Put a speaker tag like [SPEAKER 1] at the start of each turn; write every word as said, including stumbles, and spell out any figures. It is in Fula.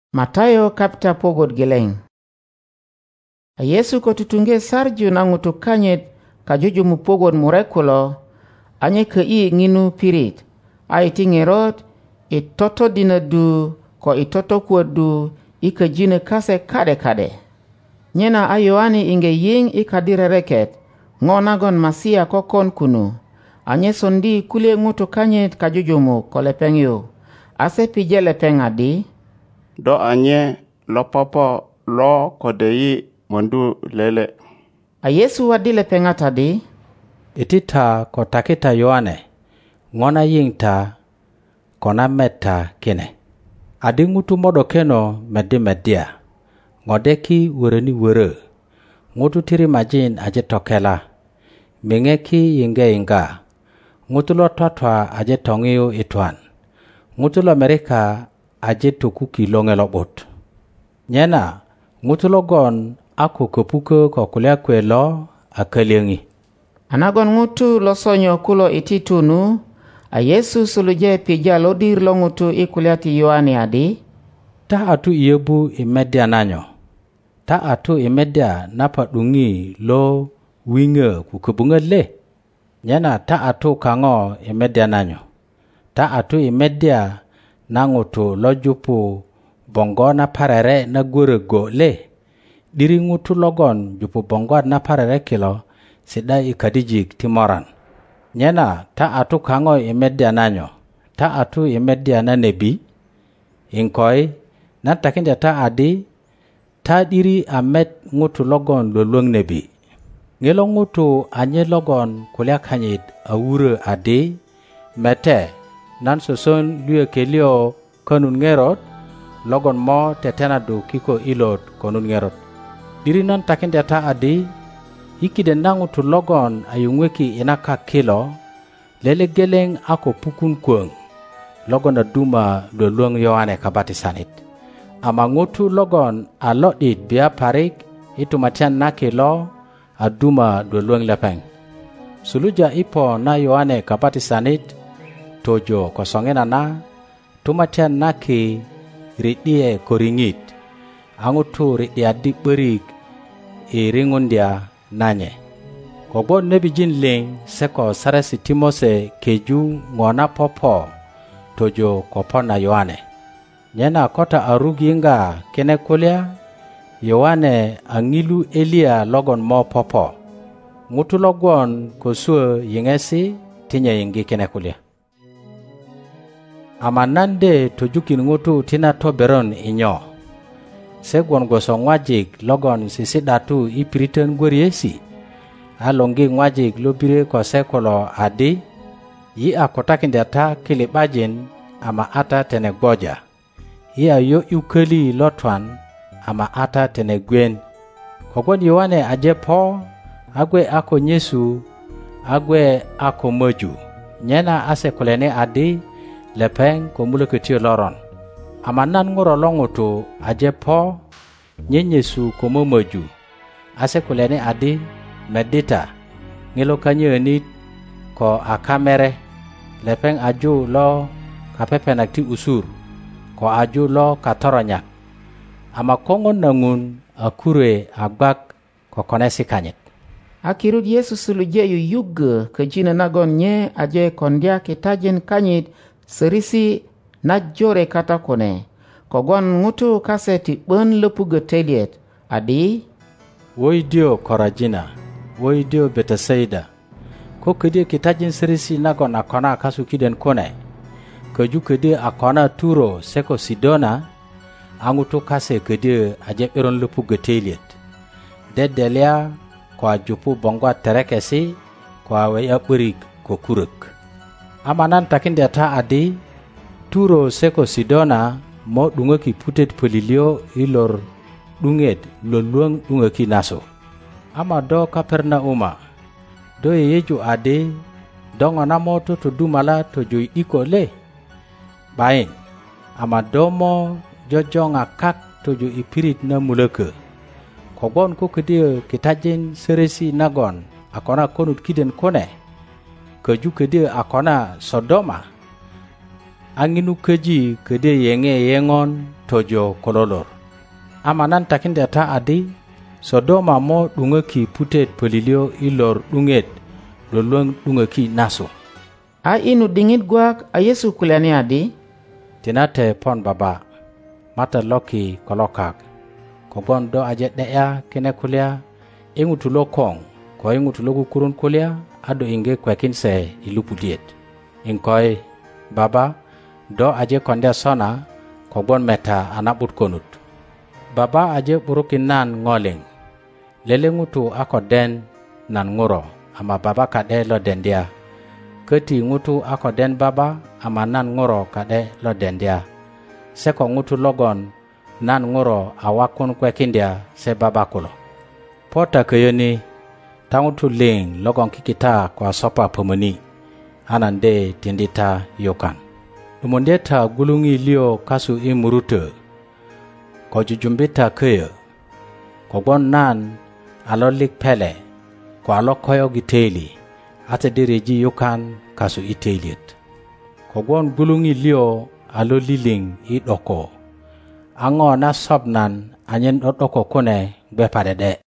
[SPEAKER 1] Matayo kapta pogot geleng. A Yesu ko tutunge sarju na ngutu kanyet kajuju mu pogot murekulo anye ke i nginu pirit. Ai tingerot i toto dina du ko i toto kuwa du i ke jine kase kade kade. Nyena ayoani inge ying i kadire reket ngonagon masia kokon kunu. Anye sondi kule ngutu kanyet kajuju mu kolepeng yu. Ase pije lepeng adi.
[SPEAKER 2] Do anye lo popo lo kodeyi mondu lele.
[SPEAKER 1] A Yesu wadi lepeng atadi.
[SPEAKER 3] Itita ko takita yoane. Ngona yingta kona meta kene. Adi ngutu modo keno medi media. Ngodeki wureni wure. Ngutu tiri majin aje tokela. Mingeki yinge inga. Ngutu lo totwa aje tongiyo ituan. Ngutu lo Amerika aje tukuki longelo bot. Nyena ngutu lo gon ako kepuke ko kulia kwe lo akalengi.
[SPEAKER 1] Anagon ngutu lo sonyo kulo ititunu. A Yesu suluje pija lodir lo ngutu ikuliati Yohane adi.
[SPEAKER 3] Ta atu iyebu imedia nanyo. Ta atu imedia napa dungi lo winge kukebunga le. Nyena ta atu kango imedia nanyo. Ta atu imedia nangutu lo jupu bongo na parere na gure go le. Diri ngutu logon jupu bongo na parere kilo sida ikadijik timoran. Nyena ta atu kango imedia nanyo. Ta atu imedia na nebi. Inkoi na takinda ta adi. Ta diri amet ngutu logon luluang nebi. Ngelo ngutu anye logon kulia kanyit awure adi. Mete nan soson luye kelio konun ngerot. Logon mo tetena du kiko ilot konun ngerot. Diri nan takinda ta adi. Ikide nangutu logon ayungweki inaka kilo. Lele geleng ako pukun kuang. Logon aduma luluang Yohane kabatisanit. Ama ngutu logon alodit biya parik. Itu matian naki lo. Aduma luluang lepeng. Suluja ipo na Yohane kabatisanit. Tojo kosongena na. Tumatian naki ridie koringit. Angutu ridie adik berik. Iringundia nanye. Kogbo nebi jinling seko sarasi timose keju ngona popo tojo kopona Yohane. Nyena kota arugi inga kene kulia Yohane angilu Elia logon mo popo. Ngutu logon kosue yingesi tinya yingi kene kulia. Amanande tojukin ngutu tina toberon inyo. Segwon gosong wajik logon sisidatu ipiriten gweriesi. Alongi wajik lobire ko sekolo adi. Yi akotakin data kilibajin ama ata tene gboja. Yi ayo ukeli lotwan ama ata tene gwen. Kogwon Yohane aje po. Agwe ako nyesu. Agwe ako moju. Nyena ase kolene adi. Lepeng kumule ketio loron. Amanan ngoro longutu aje po. Nyenyesu kumu moju. Ase kulene adi. Medita. Ngilo kanyo ni ko akamere. Lepeng aju lo kapepe nakti usur. Ko aju lo katoronyak. Ama kongon nangun akure agbak ko konesi kanyet.
[SPEAKER 1] Akirud Yesu suluje yu yuge ke jina nagon nye aje kondia kitajen kanyit serisi najore kata kone. Kogon ngutu kaseti ben lepuge teliet. Adi.
[SPEAKER 3] Woi dio korajina. Woi dio Bethsaida. Ko kede kitajin serisi nagon akona kasukiden kone. Keju kede akona Turo seko Sidona. Angutu kase kede aje eron lepuge teliet. Dedelia kwa jupu bongwa terekesi kwa weya burik ko kuruk. Amanan takinde ta adi. Turo seko Sidona mo dungeki putet pelilio ilor dunget loluang dungeki naso. Ama do Kapernauma. Do yeju ade dongo namo to to dumala to jui iko le. Bain. Ama do mo jojonga kak to jui ipirit na muleke. Kogbon ko kedia kitajin seresi nagon akona konut kiden kone. Keju kedia akona Sodoma. Anginu keji kedia yenge yengon tojo kololor. Amanan takinde ta adi Sodoma mo dungaki putet pelilio ilor dunget lolong dungaki naso.
[SPEAKER 1] A inu dingit guak a Yesu kuliani adi
[SPEAKER 3] tinate pon baba mata loki kolokak kobon do aje deya kene kulia ingutu lokong ko ingutu logu kurun kulia ado inge kwekin se ilupudiet inkoi baba do aje konde sona kobon meta anabut konut baba aje burukin nan ngoleng lele ngutu akoden nan ngoro ama baba kade lo dendia keti ngutu akoden baba ama nan ngoro kade lo dendia seko ngutu logon nan ngoro awakun kwekindia se baba kulo pota kayoni tangutu ling logon kikita kwa sopa pomoni anande tindita yokan umondeta gulungi lio kasu imurute ko jujumbita kaya ko gon nan alolik pele ko alokoyo giteli ate dereji yokan kasu iteliet ko gon gulungi lio alo liling i doko ango na sobnan anyen doko kone gbe parede